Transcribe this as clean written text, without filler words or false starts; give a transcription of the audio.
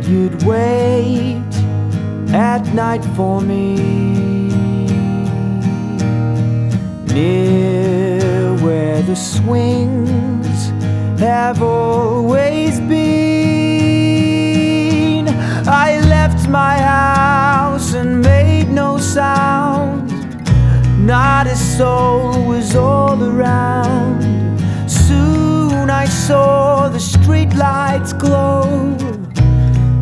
you'd wait at night for me, near where the swings have always been. I left my house and made no sound, not a soul was all around. Soon I saw the streetlights glow